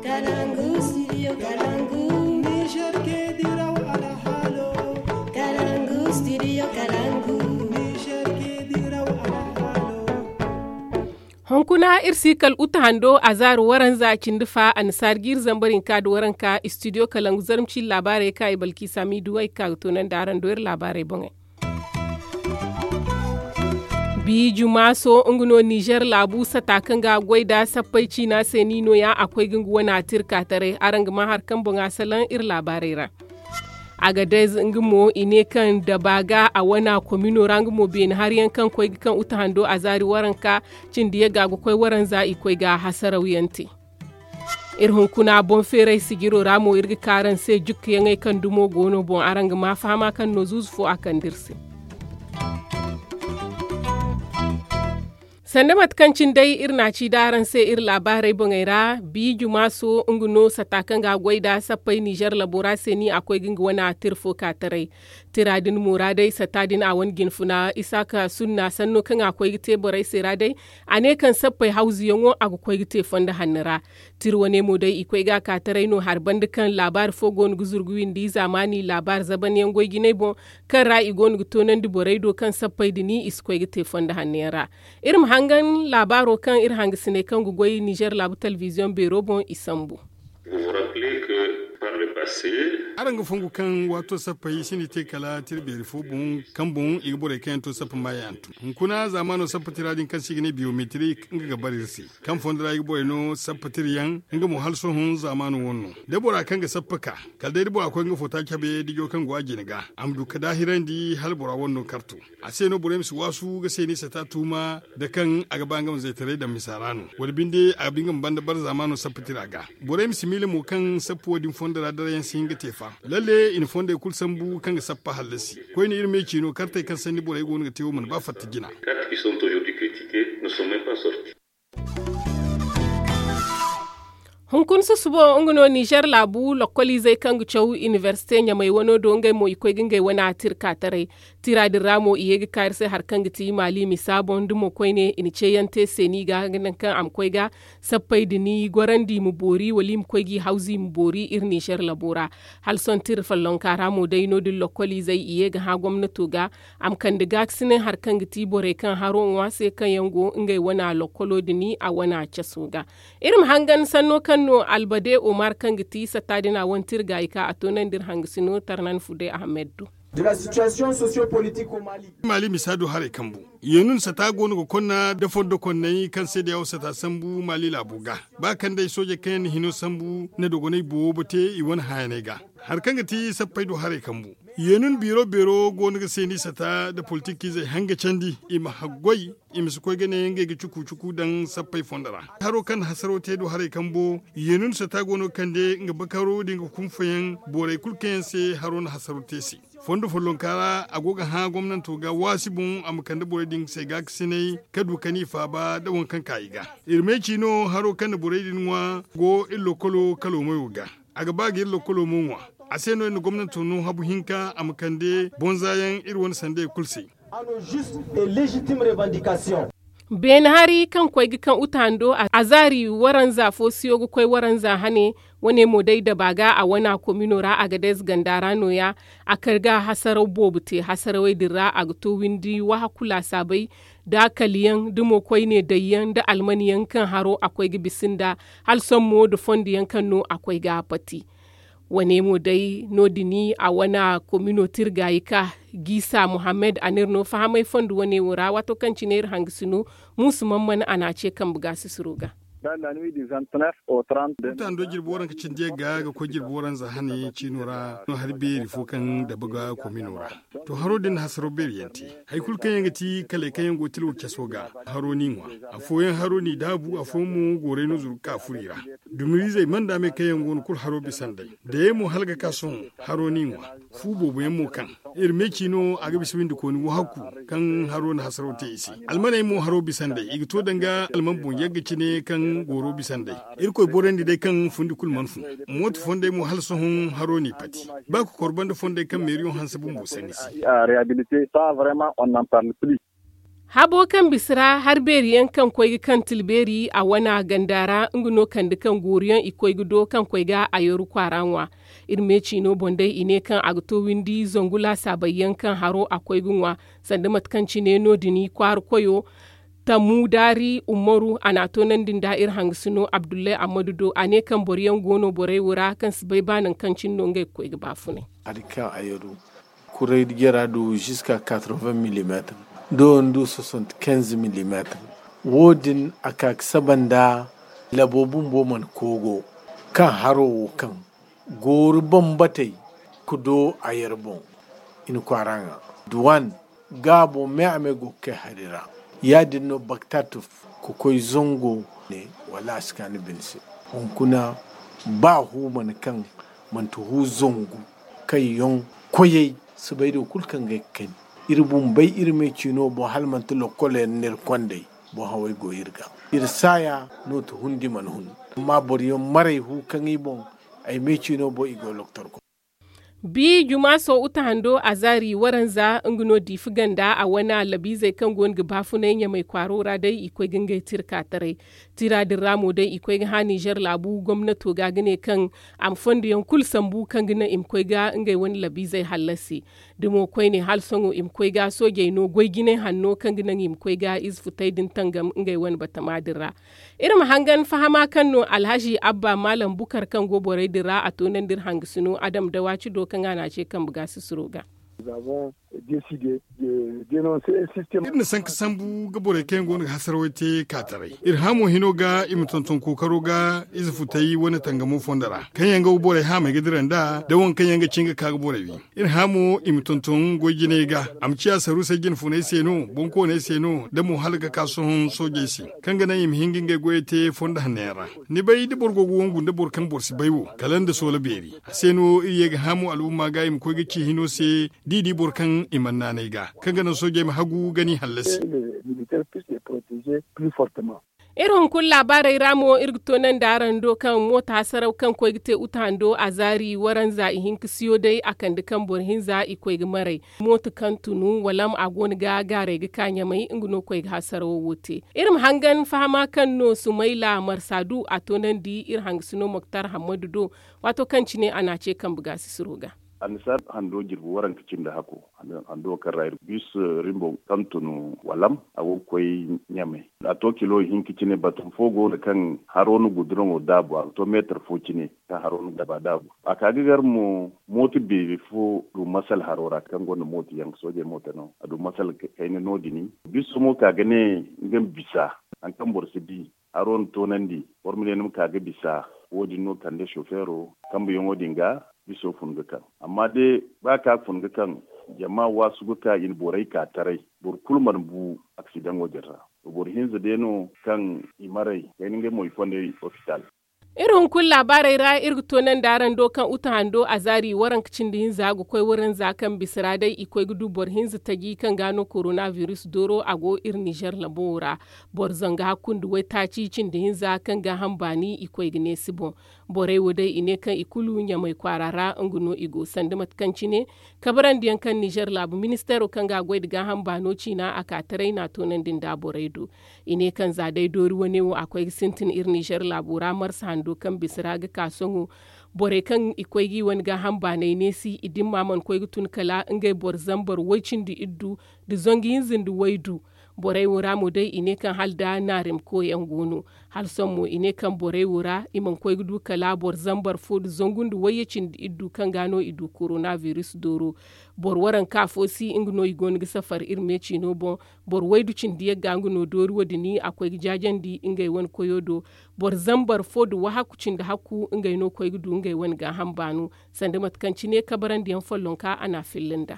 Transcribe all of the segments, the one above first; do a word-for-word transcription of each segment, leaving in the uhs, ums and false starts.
Kalangu, studio Kalangu. Niger ke diraw ala halo. Kalangu, studio Kalangu. Niger ke diraw ala halo. Honkuna irsikal utahando azar waran za kindufa ansar gir zambarin ka da waran ka studio Kalangu zarmci labarai kai balki sami duwai ka tonan daran doyar labarai bonge. Bi jumaso unguno Niger labu satakan ga gwaida sappaici na senino ya akwai gunguwa na tirka tare arang mahar kan bunga salan ir labarai ra. Agadez ngumo ine kan dabaga a wana komino rangumo bin har yankan kwai kan utahando azari waranka cin diya ga kwai waran za ikwai ga hasarawiyanti. Irhun kuna bon fere sigiro ramo irgi karan sai juk yangai kan dumo gono bon arang ma fama kan nozuzfo akan dirsi. Sanda matkancin dai irna ci daran sai ir labarai bangaira bi jumaso unguno satakan ga gwaida sapai Niger labora ni akwai ginga wana tirfo katarai tiradin muradai satadin a wani ginfuna isaka sunna sanno kan akwai gite borai siradai ane kan sapai hauzi yango akwai gite fonda hannara tirwane mu dai ikwai ga katarai no harban dukan labar fogon guzurguwin di zamani labar zaban yango gine bon kan ra'i gon gutonan di borai do kan sapai dini iskwai gite fonda hannara irin hangan labaro kan ir hangisine kan gugoyi Niger Labu Television Bureau bon Isambu. Aranga fungu kan wato sapai shine te kala tirberi fo bon kan bon igbore kan to sapa mayantu kuna zamano sapatira din kan sigine biometric nga barirsi kan fondra igbore no sapatiriyan nga mo halso hun zamano wonno debora kan ga sapaka kalde debora ko nga fota kabe dijo kan gwaje ga amdu kada hirandi halbora wonno kartu ase no burem su wasu ga seni sata tuma da kan aga bangam zai tare da misarano walbinde abingam banda bar zamano sapatira ga burem simile mo kan sappo din fondra dare yan singa tefa lalle in fonde kul sambu kan ga sappa halasi ko ni irme kino karte kan sani boray gonu ga tewo man ba fatta gina quatre qui sont aujourd'hui critiqués ne sont même pas sortis. Hunkun su subo unguno Niger labu lokoli zai kangu chau universite nya mai wano do ngai mo ikoi gingai wana tirka tare tira di ramo iye gi karse har kangu ti mali misabon dumo koi ne ini ce yante seni ga ganan kan am koi ga sappai dini gorandi mu bori wali mu koi gi hauzi mu bori ir Niger labora hal son tir fallon karamo dai no di lokoli zai iye ga ha gwamnato ga am kan diga sinin har kangu ti bore kan haron wase kan yango ngai wana lokolo dini a wana chasuga irim hangan sanno kan no albade Omar Kangiti satadina wantir gaika atonan dir hangisino tarnan fude Ahmedu. De la situation sociopolitique au Mali. Mali misado hare kambu. Yenun sata gonu ko konna da fondo konnai kan sai da yausa ta sambu Mali labuga. Ba kan dai soje kan hino sambu na dogonai bobote i won hayane ga. Har kan gati sappai do hare kambu. Yenun biro biro gonu ga sai ni sata da politiki zai hanga candi i mahagwai i misu ko gane yenge ga cuku cuku dan sappai fondara. Haro kan hasaro te do hare kambo yenun sata gonu kan de nga bakaro dinga kumfayen bore kulken se haron hasaro tesi. Fondo follon kara agoga ha gwamnati ga wasibun amkanda boredin sai ga sinai kadu kani fa ba da wankan kaiga irme kino haro kan boredin wa go illo kolo kalo mayuga aga ba ga illo kolo munwa aseno en gwamnati no habu hinka amkande bonzayan irwon sande kulsi ano juste et légitime revendication. Ben hari kan kwai kan utando a azari waran zafo siyo gu kwai waran za hane wane modai da baga a wana kominora a gades gandara noya a karga hasarau bobute hasarawai dira a gato windi wa hakula sabai da kaliyan dumo kwai ne dayyan da almaniyan kan haro akwai gibisin da halson mo da fondiyan kan no akwai ga pati. Wane mu dai nodini a wana kominotir gayika Gisa Muhammad Anir no fahamai fondu wane wura wato kan cinir hangisinu musu mamman ana ce kan buga su suruga. Dans la nuit du vingt-neuf au trente. Mutan do jirboran ka cin ga ga ko jirboran za hane cinora no harbe rifo kan da buga kominora. To haro din hasaro beriyanti. Hay kul kan yanga ti kale kan yango tilu kesoga haro ninwa. Afoyen haro ni dabu afomu gore no zurka furira. Dumiri zai manda me kan yango kul haro bisandai. Da yemo halga kason haro ninwa. Fu bobo yemo kan. Irme kino aga biswindi ko ni wahaku kan haro na hasaro te isi. Almanai mo haro bisandai. Igto danga alman bon yagga cine kan goro bisandai irko borendi dai kan fundi kul manfu mot fonde mo halso hon haroni pati ba ko korbande fonde kan merion hansabu mo sanisi à réhabiliter ça vraiment on n'en parle plus. habo kan bisira har beriyan kan koigi kan tilberi a wana gandara nguno kan dukan goriyan ikoigi do kan koiga a yoru kwaranwa irme chino bondai ine kan agto windi zongula sabayyan kan haro akwai gunwa sanda matkan cine no dini kwar koyo tamu dari umaru anato nan din da'ir hangsuno abdullahi amadu do ane kan boriyan gono borai wura kan sibai banan kan cinno ngai koigi bafune adika ayoru kurai digera do jusqu'à quatre-vingts millimètres do ndu soixante-quinze millimètres wodin akak sabanda labobun boman kogo kan haro kan goru bombatai kudo ayarbon in kwaranga duwan gabo me amego ke hadira yadin no baktatu ko koy zongo ne wala skani binse on kuna ba hu man kan man to hu zongo kai yon koyei subaido kulkan ga kan irbun bai irme cino bo halman to lokole ner konde bo hawai go irga irsaya no to hundi man hun ma boriyo mare hu kan ibon ay me cino bo igo loktor ko bi juma so uta hando azari waranza ngno di fuganda a wana labize kan gon gba funen ya mai kwarora dai ikoi gingai tirka tare tira din ramo dai ikoi ha Niger labu gwamnato ga gane kan am fondo yan kul sambu kan gina imkoi ga ngai wani labize halasi dimo koi ne hal songo imkoi ga soje no goi gine hanno kan gina imkoi ga is futai din tangam ngai wani batamadira irin hangan fahama kanno alhaji abba malam bukar kan goborai dira a tonan dir hangsuno adam dawaci do kan ana ce kan buga su suruga. Irin san kasambu gabore ken gonu hasarwaite katarai. Irhamo hino ga imitonton kokaro ga izufutai wani tangamo fondara. Kan yanga ubore ha mai gidiran da da wan kan yanga cinga ka gabore bi. Irhamo imitonton gogine ga amciya saru sai gin funai seno bonko ne seno da mu halga kasuhun soje si. Kan ga nan im hingin ga goyete fonda hanera. Ni bai di borgo gongu da borkan borsi baiwo kalan da sola beri. Seno iye ga hamu al'umma ga im ko ga ci hino se didi borkan imanna ne ga kaga na soje ma hagu gani hallasi irin kun labarai ramo irgito nan da aran do kan mota sarau kan ko gite utando azari waran za ihin kisiyo dai akan dukan borhin za ikoi marai mota kan tunu walam agon ga gare ga kanya mai ingno koi ga sarau wote irin hangan fahama kan no sumaila marsadu a tonan di ir hangsuno muktar hamadu do wato kan cine ana ce kan buga su suruga anisar hando jirbu waran kicin da hako hando kan rayar bis rimbo kantunu walam awo koy nyame a to kilo hin kicine batun fogo da kan haronu gudron o dabu a to meter fo kine ta haronu da ba dabu a kagigar mu moti be fo du masal harora kan gona moti yang soje mota no adu masal kayne nodini bis mo ka gane ngam bisa an kan borsi bi haron to nandi formule num ka ga bisa wodi no kan de chauffeuro kambu yongo dinga biso funga kan amma dai ba ka funga kan jama'a wasu guka in borai ka tarai bor kulman bu accident wajera bor hinza deno kan imarai kayin ga moy fonde hospital irin kun labarai ra irgito nan daren dokan uta hando a zari waran kicin da yin zagu koi wurin zakan bisira dai ikoi gudu bor hinzu tagi kan gano coronavirus doro ago ir Niger labora bor zanga hakundu wai taci cin da yin zakan ga hambani ikoi gine sibo borai wadai ine kan ikulu nya mai kwarara nguno igo sanda matkanci ne kabaran diyan kan Niger labu ministero kan ga gwai daga hambano cina aka tarai na tonan din da borai do ine kan zadai dori wani wo akwai sintin ir Niger labura marsa dokan bisira ga kasongu bore kan ikwai gi wani ga hamba ne nesi idin maman kwai tun kala ngai bor zambar wacin di iddu di zongi yinzin di waidu bore wura mu dai ine kan halda narim ko yan gono hal son mu ine kan bore wura iman kwai du kala bor zambar fod zongun di wayacin di iddu kan gano idu coronavirus doro bor waran kafosi ingno igon ga safar irme cino bon bor waidu cin di gangu no doro wadini akwai jajan di ingai wan koyodo bor zambar fod wa hakucin da haku ingai no kwai du ngai wani ga hambanu sanda matkanci ne kabaran diyan follonka ana fillinda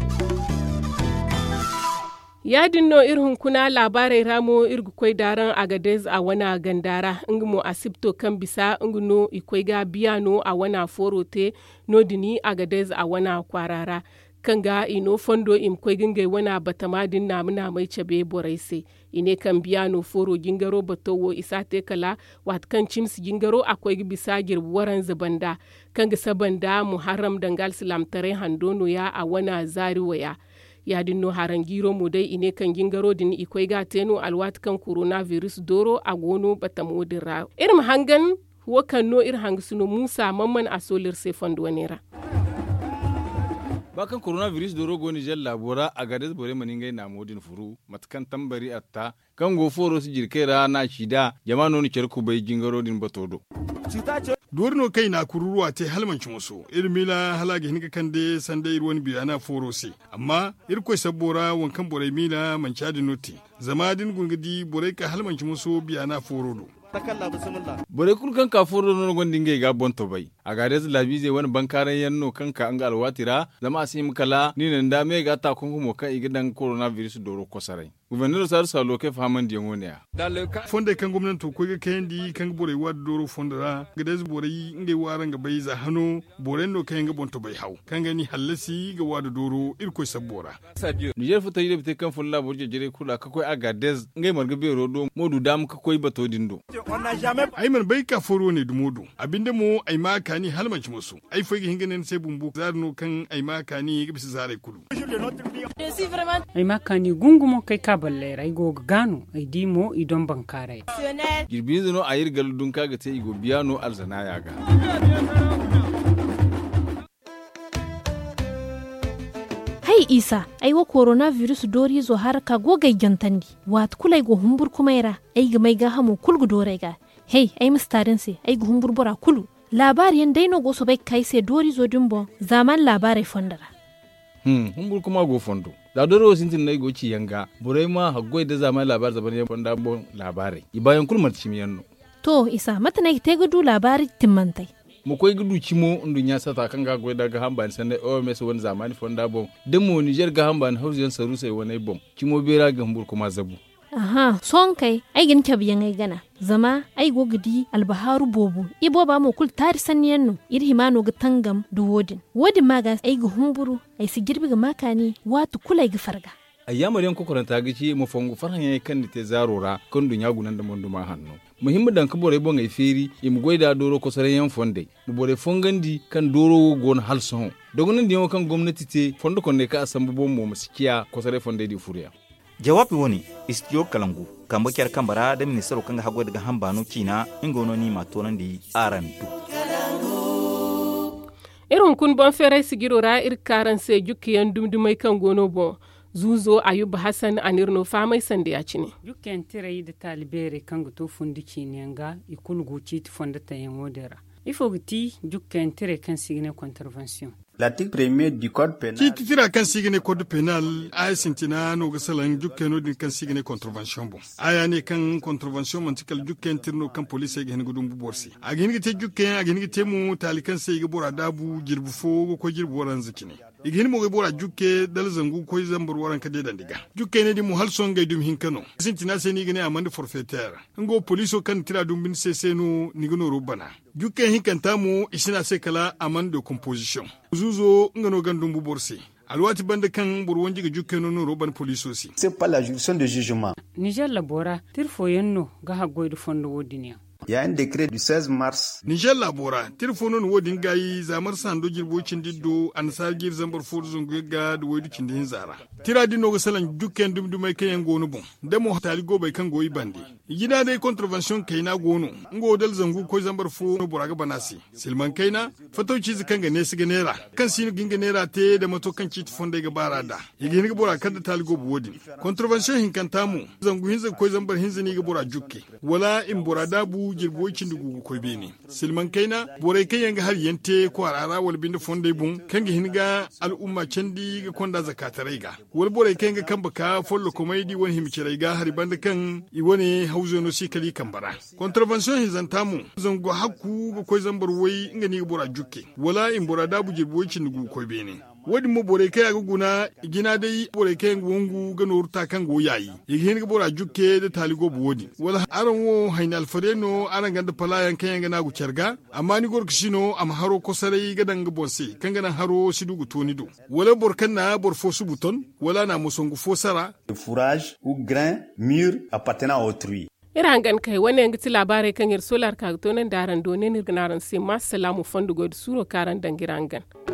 yadin no irhun kuna labarai ramo irgu kwai daran agadez a wana gandara ingmo asibto kan bisa ingno ikwai ga biyano a wana forote no dini agadez a wana kwarara kan ga ino fondo im kwai gingai wana batamadin namuna mai cabe boraise ine kan biyano foro gingaro batowo isate kala wat kan chims gingaro akwai bisa girbu waran zabanda kan ga sabanda muharram dangal islam tare handono ya a wana zari waya ya dinno haran giro mu dai ine kan gingaro din ikwai ga teno alwat kan coronavirus doro a gono batamodin ra irin hangan wakan no ir hangsuno Musa Mamman a solir se fondwanera bakan coronavirus do rogo ni jel labora a gades bore maningai na modin furu matkan tambari atta kan go foro su jirkera na shida jama'ano ni cerku bai gingaro din batodo duwarno kai na kururuwa te halmancin wasu irmila halage hinga kande sande irwani biyana forosi amma irko sabora wankan bore mila manchadi noti zamadin gungudi bore ka halmancin wasu biyana forodo bore kul kan ka foro no gondin ge ga bonto bai a gades labize wani bankaran yanno kanka an ga alwatira zama asim kala ni nan da me ga ta kun mo kan igidan coronavirus doro kosarai gouverneur sar salo ke faman di ngonia fonde kan gwamnati ko ga kendi kan bore wa doro fondara gades bore nge waran ga bai za hano bore no kan ga bonto bai hau kan gani hallasi ga wada doro irko sabora niger futa yide bite kan fulla borje jere kula ka koy agades nge marga be rodo modu dam ka koy bato dindo ai man bai ka foro ne dumodu abinda mu ai ma kani halmanci musu ai fage hinganen sai bumbu zarno kan ai ma kani ga bisa zare kudu ai ma kani gungumo kai ka balle ai go gano ai dimo idon bankare girbin no ayir galudun kaga te igo biyano alzana yaga hai isa ai wa coronavirus dori zo har ka gogai jantandi wat kulai go humbur kumaira ai ga mai ga hamu kulgu dore ga hey ai mustarin se ai go humbur bora kulu labariyan daino go so bai kai se dori zo dumbo zaman labarai fondara hmm humbur kuma go fondo da doro sintin nai go ci yanga burai ma haggoi da zaman labar zaban ya fonda bon labarai ibayan kulmar cimiyanno to isa mata nai te gudu labari timmantai mu koy gudu cimo ndunya sata kan ga goy daga hamban sande o mes won zamani fonda bom demo Niger ga hamban hausen saru sai wonai bom cimo bera ga humbur kuma zabu aha son kai ai gin kabiyan ai gana zama ai gogidi albaharu bobu ibo ba mu kul tari sanniyanno irhimano ga tangam du wodin wodin maga ai ga humburu ai si girbi ga makani watu kulai ga farga ayyamar yan kokoranta gici mu fongu farhan yayi kan te zarora kan dunya gunan da mondu ma hannu muhimmin dan kabore bon ai feri im goida doro ko sare yan fonde mu bore fongandi kan doro gon halson dogonan diyo kan gwamnati te fondo konde ka asambu bom mu musikiya ko sare fonde di furiya jawabi woni istiyo kalangu kamba kyar kambara da ministero kan hago daga hambano kina ingono ni matonan di arantu irin kun bon fere sigirora ir karan se jukiyan dumdumai kan gono bon zuzo ayuba hassan anirno famai sande ya cine jukken tire da talibere kan go to fundi kinenga ikul guci ti fonda tayen modera ifo giti jukken tire kan signe contravention l'article premier du code pénal ki titira kan sigine code pénal ay sintina no gasalan jukkeno din kan sigine contravention bon aya ne kan contravention mantikal jukken tirno kan police ga hen gudum bu borsi agin gite jukken agin gite mu talikan sai ga bora dabu jirbu fo ko jirbu waran zikine igin mo ga bora jukke dal zangu ko zambar waran ka dedan diga jukke ne di mu hal son ga dum hinkano sintina sai ni gane amande forfaitaire ngo police kan tira dum bin seseno ni gano rubana jukke hinkanta mu isina sai kala amande composition zuzo ngano gandum bu borsi alwati bande kan burwonji ga jukke no roban police aussi c'est pas la juridiction de jugement Niger labora tirfo yenno ga hagoy du fondo wodinia Il y a un décret du seize mars. Niger labora tirfonon wodin gayi zamar sando jirbo cindiddo ansar gir zambar forzo ga do wodu cindin zara tira dino go salan jukken dum dum kayen gonu bon demo tali go bay kan goyi bandi yina dai contravention kaina gonu ngo dal zangu ko zambar fo no buraga banasi silman kaina fatauci zikan ga ne siga nera kan sinu ginga nera te da mato kan ci fonde ga barada yigi ni ga bora kan da tali go wodin contravention hin kan tamu zangu hinza ko zambar hinza ni ga bora jukke wala in bora dabu jirbo cindugu ko beni silman kaina bore kayen ga har yente ko arara wal binda fonde bun kan ga hinga al umma candi ga konda zakatarai ga wal bore kayen ga kan baka follo komai wani himcirai ga har banda kan i wani hauzo no sikali kambara contravention hin zantamu zango hakku ga ko zambar wai inga ni bora jukke wala in bora dabu jirbo cindugu ko beni wadi mo bore kay aga guna gina dai bore kay ngongu ga norta kan go yayi yigin ga bora jukke da taligo bu wodi wala aran wo haynal fareno aran ganda palayan kay ga nagu cerga amma ni gor kishino am haro ko sare ga danga bonse kan ga haro sidugu toni do wala bor kan na bor fo su buton wala na musongu fo sara fourrage ou grain mûr appartenant à autrui irangan kai wani yangi ti labarai kan yar solar ka to nan daran do ne ni gnaran sai ma salamu fandu god suro karan dangirangan